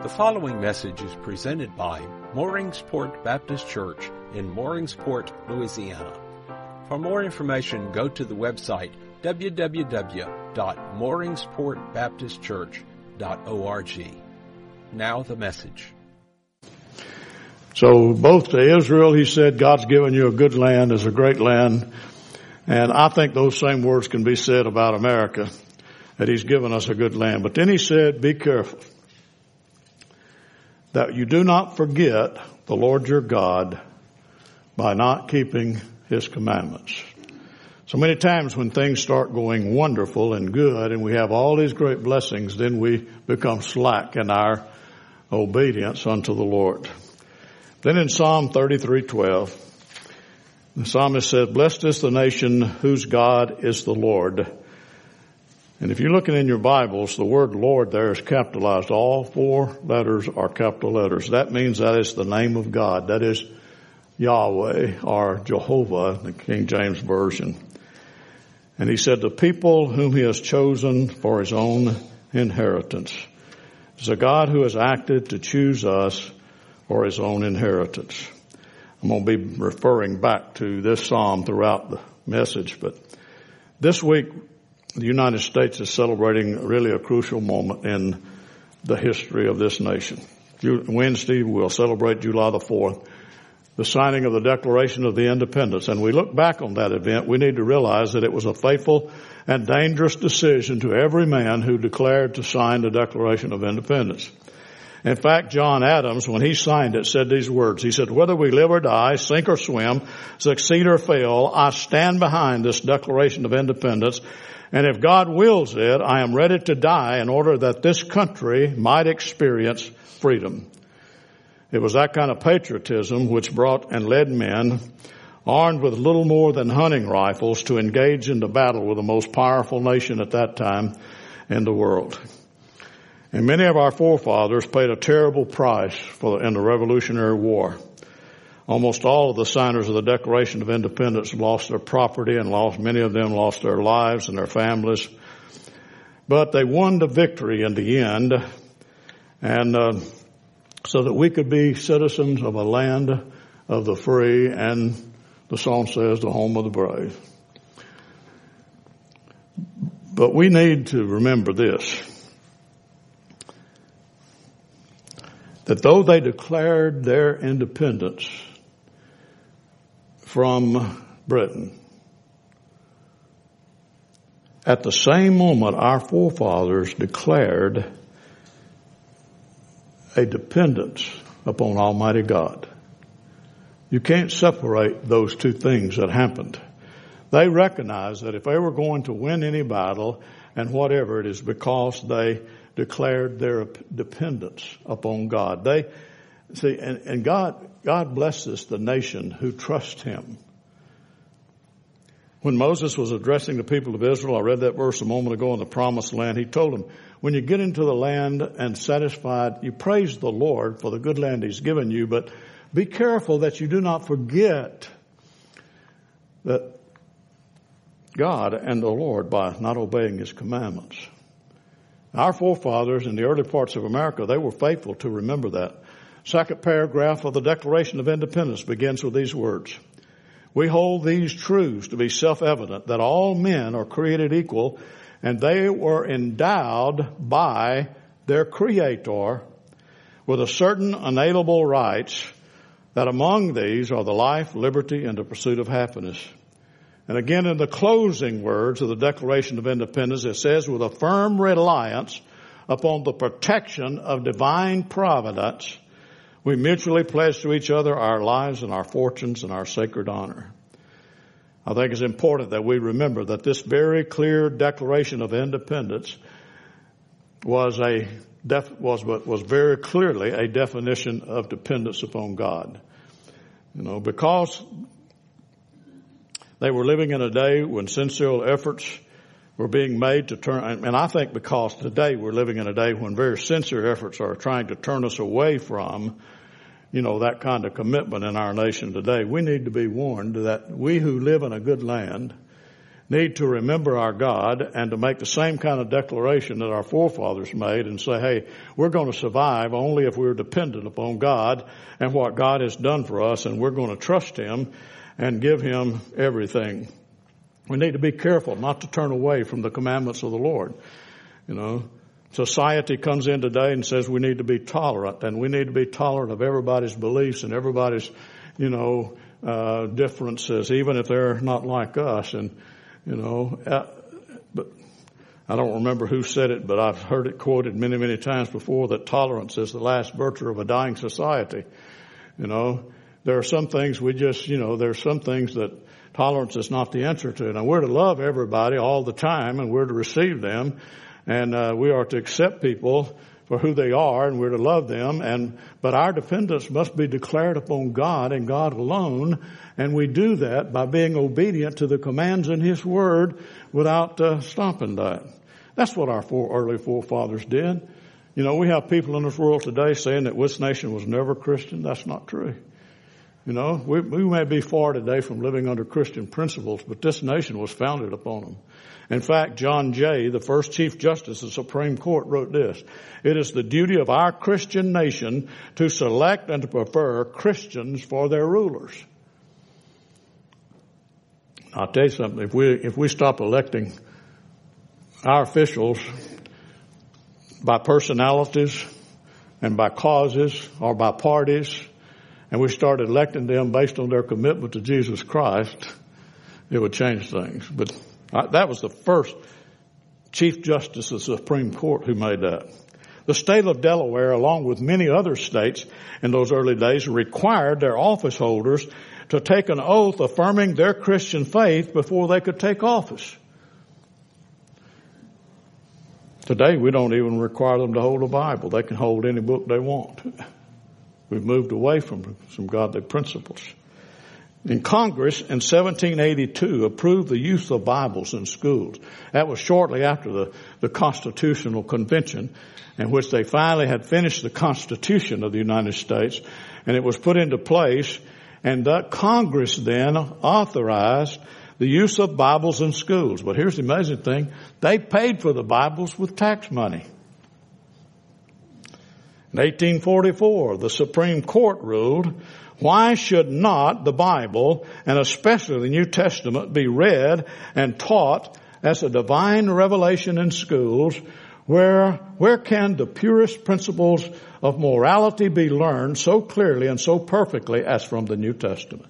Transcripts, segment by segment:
The following message is presented by Mooringsport Baptist Church in Mooringsport, Louisiana. For more information, go to the website www.mooringsportbaptistchurch.org. Now the message. So both to Israel, he said, God's given you a good land, is a great land. And I think those same words can be said about America, that he's given us a good land. But then he said, be careful that you do not forget the Lord your God by not keeping his commandments. So many times when things start going wonderful and good and we have all these great blessings, then we become slack in our obedience unto the Lord. Then in Psalm 33:12, the psalmist says, blessed is the nation whose God is the Lord. And if you're looking in your Bibles, the word Lord there is capitalized. All four letters are capital letters. That means that is the name of God. That is Yahweh or Jehovah, the King James Version. And he said, the people whom he has chosen for his own inheritance. It's a God who has acted to choose us for his own inheritance. I'm going to be referring back to this psalm throughout the message, but this week the United States is celebrating really a crucial moment in the history of this nation. Wednesday we'll celebrate July the 4th, the signing of the Declaration of the Independence. And we look back on that event, we need to realize that it was a faithful and dangerous decision to every man who declared to sign the Declaration of Independence. In fact, John Adams, when he signed it, said these words. He said, whether we live or die, sink or swim, succeed or fail, I stand behind this Declaration of Independence. And if God wills it, I am ready to die in order that this country might experience freedom. It was that kind of patriotism which brought and led men armed with little more than hunting rifles to engage in the battle with the most powerful nation at that time in the world. And many of our forefathers paid a terrible price in the Revolutionary War. Almost all of the signers of the Declaration of Independence lost their property and many of them lost their lives and their families. But they won the victory in the end, and so that we could be citizens of a land of the free and, the song says, the home of the brave. But we need to remember this, that though they declared their independence from Britain, at the same moment our forefathers declared a dependence upon Almighty God. You can't separate those two things that happened. They recognized that if they were going to win any battle and whatever, it is because they declared their dependence upon God. They see, and God blesses the nation who trust him. When Moses was addressing the people of Israel, I read that verse a moment ago in the promised land, he told them, when you get into the land and satisfied, you praise the Lord for the good land he's given you, but be careful that you do not forget that God and the Lord by not obeying his commandments. Our forefathers in the early parts of America, they were faithful to remember that. Second paragraph of the Declaration of Independence begins with these words. We hold these truths to be self-evident, that all men are created equal, and they were endowed by their Creator with a certain unalienable rights, that among these are the life, liberty, and the pursuit of happiness. And again, in the closing words of the Declaration of Independence, it says, with a firm reliance upon the protection of divine providence, we mutually pledge to each other our lives and our fortunes and our sacred honor. I think it's important that we remember that this very clear Declaration of Independence was very clearly a definition of dependence upon God. Because they were living in a day when sincere efforts were being made to turn, and I think because today we're living in a day when very sincere efforts are trying to turn us away from, that kind of commitment in our nation today. We need to be warned that we who live in a good land need to remember our God and to make the same kind of declaration that our forefathers made and say, hey, we're going to survive only if we're dependent upon God and what God has done for us, and we're going to trust Him and give Him everything. We need to be careful not to turn away from the commandments of the Lord. Society comes in today and says we need to be tolerant, and we need to be tolerant of everybody's beliefs and everybody's, differences, even if they're not like us. And, but I don't remember who said it, but I've heard it quoted many, many times before that tolerance is the last virtue of a dying society. There are some things there's some things that tolerance is not the answer to. Now, we're to love everybody all the time, and we're to receive them, and we are to accept people for who they are, and we're to love them. But our dependence must be declared upon God and God alone, and we do that by being obedient to the commands in His Word without stopping that. That's what our early forefathers did. We have people in this world today saying that this nation was never Christian. That's not true. We may be far today from living under Christian principles, but this nation was founded upon them. In fact, John Jay, the first Chief Justice of the Supreme Court, wrote this: "It is the duty of our Christian nation to select and to prefer Christians for their rulers." I'll tell you something, if we stop electing our officials by personalities and by causes or by parties, and we started electing them based on their commitment to Jesus Christ, it would change things. But that was the first Chief Justice of the Supreme Court who made that. The state of Delaware, along with many other states in those early days, required their office holders to take an oath affirming their Christian faith before they could take office. Today, we don't even require them to hold a Bible. They can hold any book they want. We've moved away from some godly principles. In Congress in 1782 approved the use of Bibles in schools. That was shortly after the Constitutional Convention, in which they finally had finished the Constitution of the United States, and it was put into place, and that Congress then authorized the use of Bibles in schools. But here's the amazing thing: they paid for the Bibles with tax money. In 1844, the Supreme Court ruled, why should not the Bible, and especially the New Testament, be read and taught as a divine revelation in schools? Where can the purest principles of morality be learned so clearly and so perfectly as from the New Testament?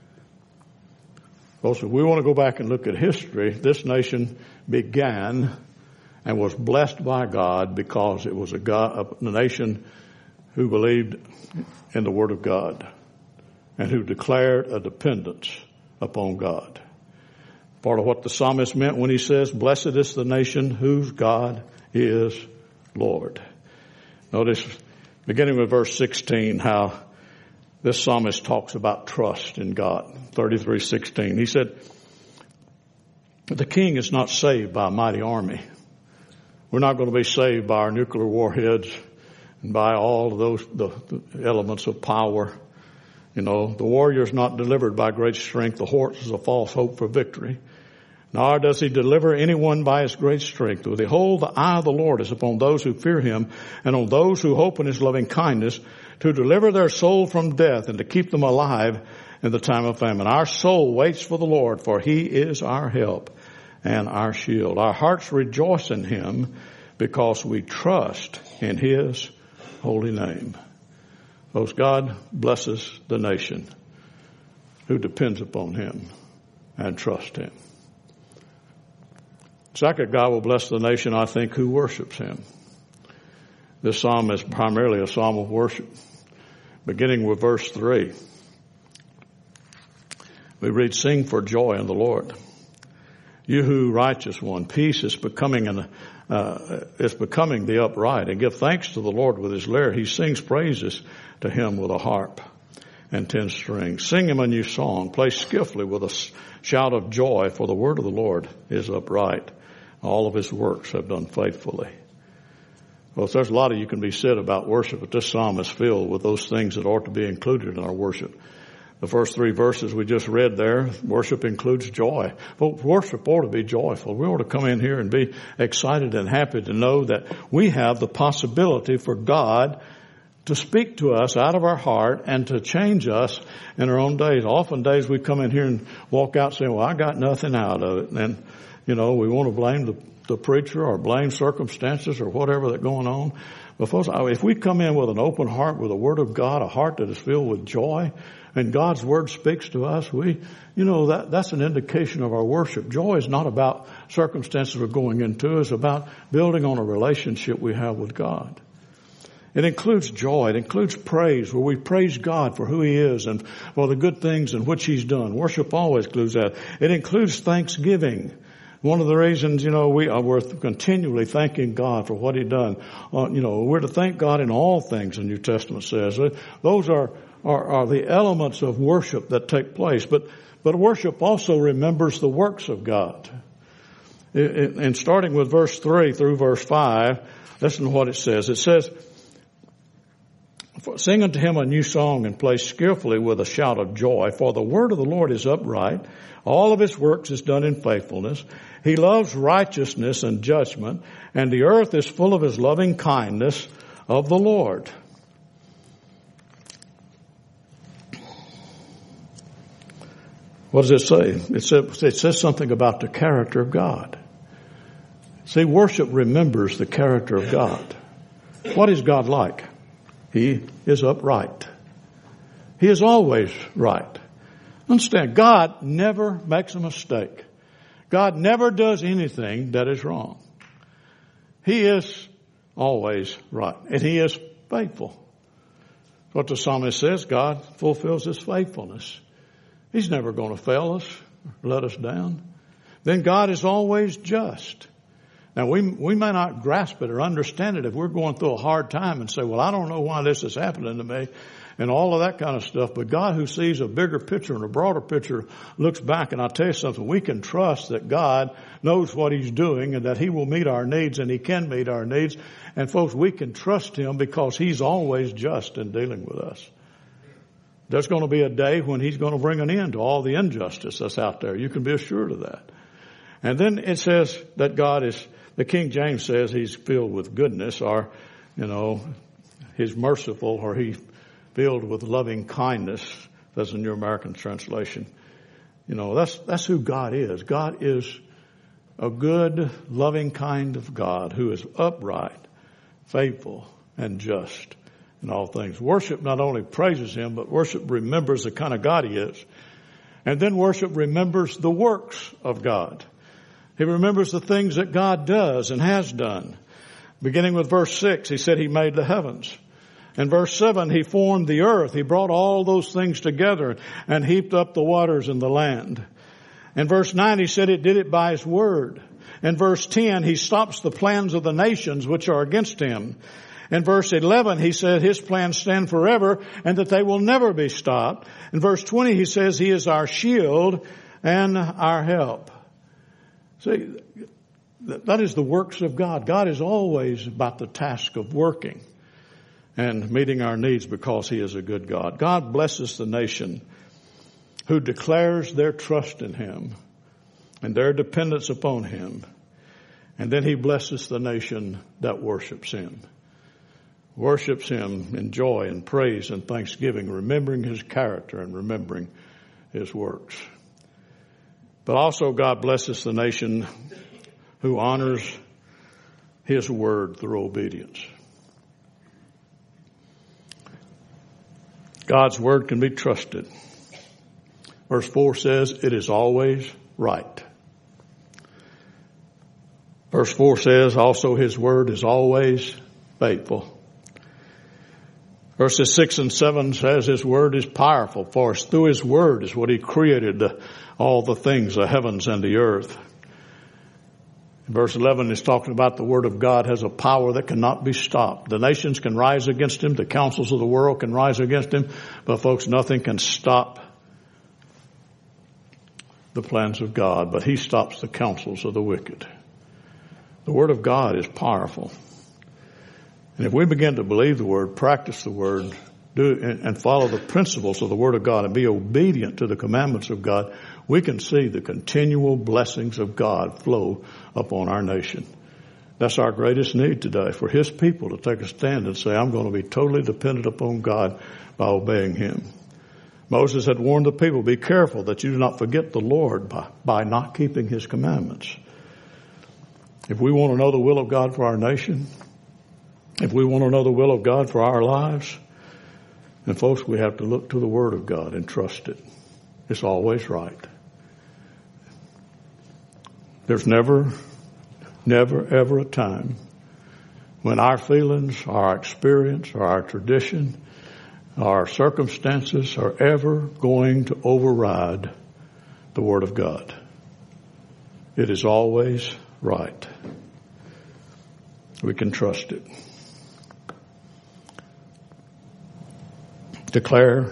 Folks, if we want to go back and look at history, this nation began and was blessed by God because it was a nation who believed in the Word of God and who declared a dependence upon God. Part of what the psalmist meant when he says, "Blessed is the nation whose God is Lord." Notice, beginning with verse 16, how this psalmist talks about trust in God. 33:16. He said, "The king is not saved by a mighty army." We're not going to be saved by our nuclear warheads and by all of those the elements of power. The warrior is not delivered by great strength. The horse is a false hope for victory. Nor does he deliver anyone by his great strength. Behold, the eye of the Lord is upon those who fear him, and on those who hope in his loving kindness, to deliver their soul from death and to keep them alive in the time of famine. Our soul waits for the Lord, for he is our help and our shield. Our hearts rejoice in him because we trust in his holy name. Folks, God blesses the nation who depends upon him and trusts him. Second, God will bless the nation, I think, who worships him. This psalm is primarily a psalm of worship. Beginning with verse 3, we read, "Sing for joy in the Lord. You who righteous one, peace is becoming the upright, and give thanks to the Lord with his lyre. He sings praises to him with a harp and 10 strings. Sing him a new song. Play skillfully with a shout of joy, for the word of the Lord is upright. All of his works have done faithfully." Well, there's a lot of you can be said about worship, but this psalm is filled with those things that ought to be included in our worship. The first 3 verses we just read there, worship includes joy. Folks, worship ought to be joyful. We ought to come in here and be excited and happy to know that we have the possibility for God to speak to us out of our heart and to change us in our own days. Often days we come in here and walk out saying, well, I got nothing out of it. And, we want to blame the preacher or blame circumstances or whatever that's going on. But folks, if we come in with an open heart, with the Word of God, a heart that is filled with joy, and God's Word speaks to us, that's an indication of our worship. Joy is not about circumstances we're going into. It's about building on a relationship we have with God. It includes joy. It includes praise, where we praise God for who He is and for the good things in which He's done. Worship always includes that. It includes thanksgiving. One of the reasons, we're continually thanking God for what He's done. We're to thank God in all things, the New Testament says. Those are the elements of worship that take place. But worship also remembers the works of God. And starting with verse 3 through verse 5, listen to what it says. It says, sing unto Him a new song and play skillfully with a shout of joy. For the word of the Lord is upright. All of His works is done in faithfulness. He loves righteousness and judgment, and the earth is full of His loving kindness of the Lord. What does it say? It says something about the character of God. See, worship remembers the character of God. What is God like? He is upright. He is always right. Understand, God never makes a mistake. God never does anything that is wrong. He is always right. And He is faithful. What the psalmist says, God fulfills His faithfulness. He's never going to fail us or let us down. Then God is always just. Now, we may not grasp it or understand it if we're going through a hard time and say, well, I don't know why this is happening to me and all of that kind of stuff. But God, who sees a bigger picture and a broader picture, looks back. And I'll tell you something, we can trust that God knows what He's doing and that He will meet our needs and He can meet our needs. And folks, we can trust Him because He's always just in dealing with us. There's going to be a day when He's going to bring an end to all the injustice that's out there. You can be assured of that. And then it says that God is, the King James says He's filled with goodness, or, He's merciful, or He's filled with loving kindness. That's in your American translation. That's who God is. God is a good, loving kind of God who is upright, faithful, and just in all things. Worship not only praises Him, but worship remembers the kind of God He is. And then worship remembers the works of God. He remembers the things that God does and has done. Beginning with verse 6, He said He made the heavens. In verse 7, He formed the earth. He brought all those things together and heaped up the waters in the land. In verse 9, He said it did it by His word. In verse 10, He stops the plans of the nations which are against Him. In verse 11, He said His plans stand forever and that they will never be stopped. In verse 20, He says He is our shield and our help. See, that is the works of God. God is always about the task of working and meeting our needs because He is a good God. God blesses the nation who declares their trust in Him and their dependence upon Him. And then He blesses the nation that worships Him. Worships Him in joy and praise and thanksgiving, remembering His character and remembering His works. But also God blesses the nation who honors His word through obedience. God's word can be trusted. Verse 4 says it is always right. Verse 4 says also His word is always faithful. Verses 6 and 7 says His word is powerful, for through His word is what He created all the things, the heavens and the earth. Verse 11 is talking about the word of God has a power that cannot be stopped. The nations can rise against Him. The councils of the world can rise against Him. But folks, nothing can stop the plans of God. But He stops the counsels of the wicked. The word of God is powerful. And if we begin to believe the word, practice the word, do and follow the principles of the Word of God and be obedient to the commandments of God, we can see the continual blessings of God flow upon our nation. That's our greatest need today, for His people to take a stand and say, I'm going to be totally dependent upon God by obeying Him. Moses had warned the people, be careful that you do not forget the Lord by not keeping His commandments. If we want to know the will of God for our nation, if we want to know the will of God for our lives, then folks, we have to look to the Word of God and trust it. It's always right. There's never, ever a time when our feelings, our experience, or our tradition, our circumstances are ever going to override the Word of God. It is always right. We can trust it. Declare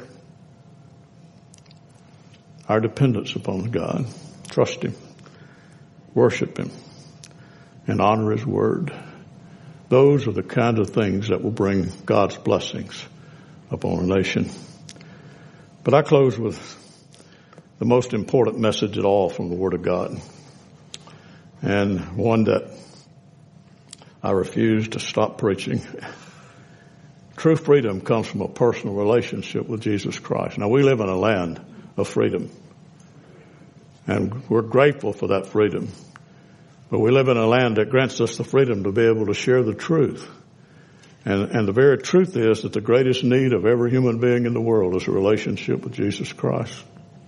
our dependence upon God. Trust Him. Worship Him. And honor His Word. Those are the kind of things that will bring God's blessings upon a nation. But I close with the most important message at all from the Word of God. And one that I refuse to stop preaching. True freedom comes from a personal relationship with Jesus Christ. Now, we live in a land of freedom. And we're grateful for that freedom. But we live in a land that grants us the freedom to be able to share the truth. And the very truth is that the greatest need of every human being in the world is a relationship with Jesus Christ.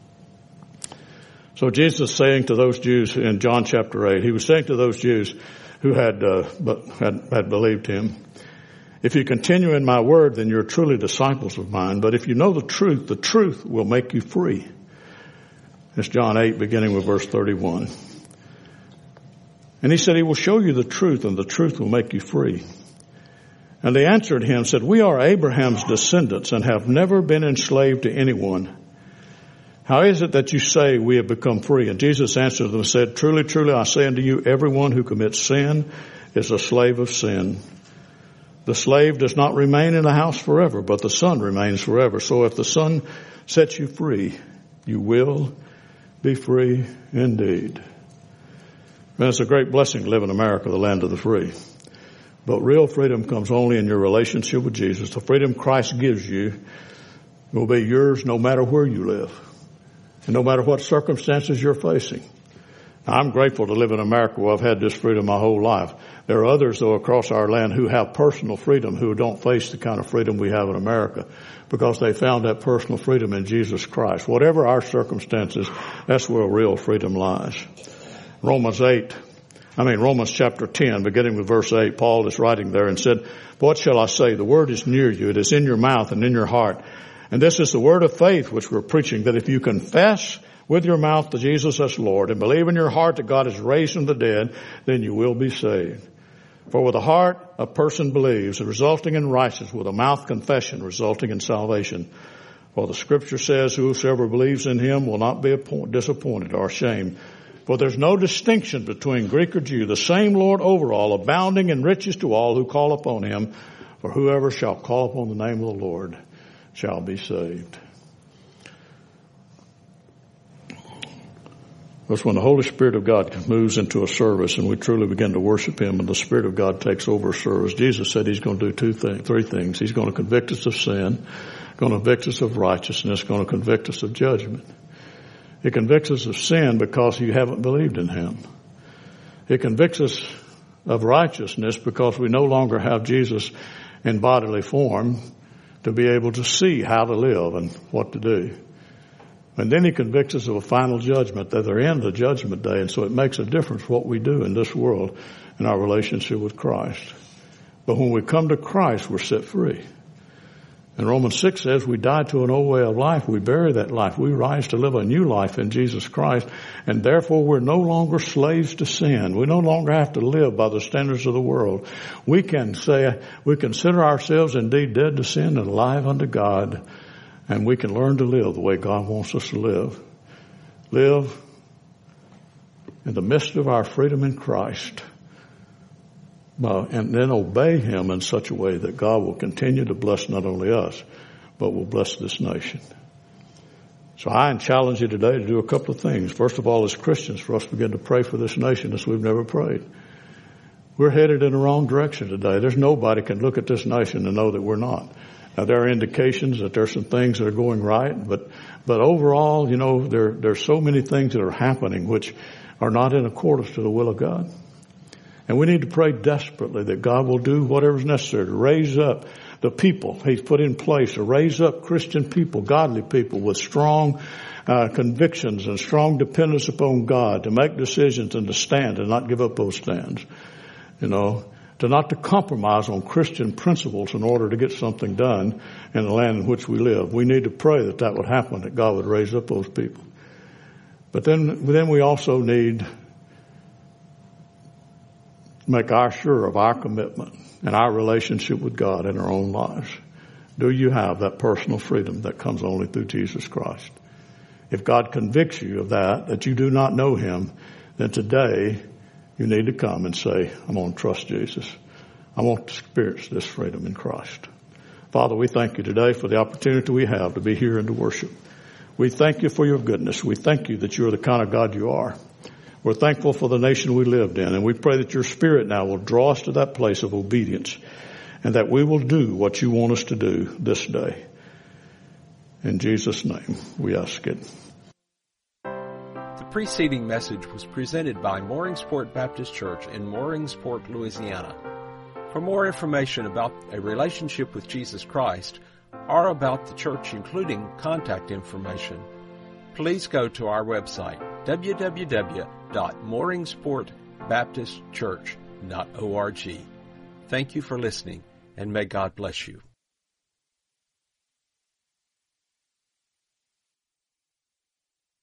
So Jesus saying to those Jews in John chapter 8, He was saying to those Jews who had believed Him, if you continue in my word, then you're truly disciples of mine. But if you know the truth will make you free. It's John 8, beginning with verse 31. And He said, He will show you the truth, and the truth will make you free. And they answered Him, said, we are Abraham's descendants and have never been enslaved to anyone. How is it that you say we have become free? And Jesus answered them and said, truly, truly, I say unto you, everyone who commits sin is a slave of sin. The slave does not remain in the house forever, but the Son remains forever. So if the Son sets you free, you will be free indeed. Man, it's a great blessing to live in America, the land of the free. But real freedom comes only in your relationship with Jesus. The freedom Christ gives you will be yours no matter where you live and no matter what circumstances you're facing. Now, I'm grateful to live in America where I've had this freedom my whole life. There are others, though, across our land who have personal freedom who don't face the kind of freedom we have in America because they found that personal freedom in Jesus Christ. Whatever our circumstances, that's where real freedom lies. Romans chapter 10, beginning with verse 8, Paul is writing there and said, what shall I say? The word is near you. It is in your mouth and in your heart. And this is the word of faith which we're preaching, that if you confess with your mouth to Jesus as Lord and believe in your heart that God has raised from the dead, then you will be saved. For with the heart a person believes, resulting in righteousness, with a mouth confession, resulting in salvation. For the scripture says, whosoever believes in Him will not be disappointed or ashamed. For there's no distinction between Greek or Jew, the same Lord over all, abounding in riches to all who call upon Him. For whoever shall call upon the name of the Lord shall be saved. That's when the Holy Spirit of God moves into a service and we truly begin to worship Him and the Spirit of God takes over a service. Jesus said He's going to do three things. He's going to convict us of sin, going to convict us of righteousness, going to convict us of judgment. He convicts us of sin because you haven't believed in Him. He convicts us of righteousness because we no longer have Jesus in bodily form to be able to see how to live and what to do. And then He convicts us of a final judgment, that they're in the judgment day, and so it makes a difference what we do in this world in our relationship with Christ. But when we come to Christ, we're set free. And Romans 6 says we die to an old way of life. We bury that life. We rise to live a new life in Jesus Christ. And therefore we're no longer slaves to sin. We no longer have to live by the standards of the world. We can say, we consider ourselves indeed dead to sin and alive unto God. And we can learn to live the way God wants us to live. Live in the midst of our freedom in Christ. And then obey Him in such a way that God will continue to bless not only us, but will bless this nation. So I challenge you today to do a couple of things. First of all, as Christians, for us to begin to pray for this nation as we've never prayed. We're headed in the wrong direction today. There's nobody can look at this nation and know that we're not. Now, there are indications that there's some things that are going right, but overall, you know, there's so many things that are happening which are not in accordance to the will of God. And we need to pray desperately that God will do whatever's necessary to raise up the people He's put in place, to raise up Christian people, godly people with strong convictions and strong dependence upon God, to make decisions and to stand and not give up those stands. You know, to not to compromise on Christian principles in order to get something done in the land in which we live. We need to pray that that would happen, that God would raise up those people. But then we also need to make sure of our commitment and our relationship with God in our own lives. Do you have that personal freedom that comes only through Jesus Christ? If God convicts you of that you do not know Him, then today you need to come and say, I'm going to trust Jesus. I want to experience this freedom in Christ. Father, we thank you today for the opportunity we have to be here and to worship. We thank you for your goodness. We thank you that you are the kind of God you are. We're thankful for the nation we lived in, and we pray that your Spirit now will draw us to that place of obedience and that we will do what you want us to do this day. In Jesus' name, we ask it. The preceding message was presented by Mooringsport Baptist Church in Mooringsport, Louisiana. For more information about a relationship with Jesus Christ or about the church, including contact information, please go to our website, www.mooringsportbaptistchurch.org. Thank you for listening, and may God bless you.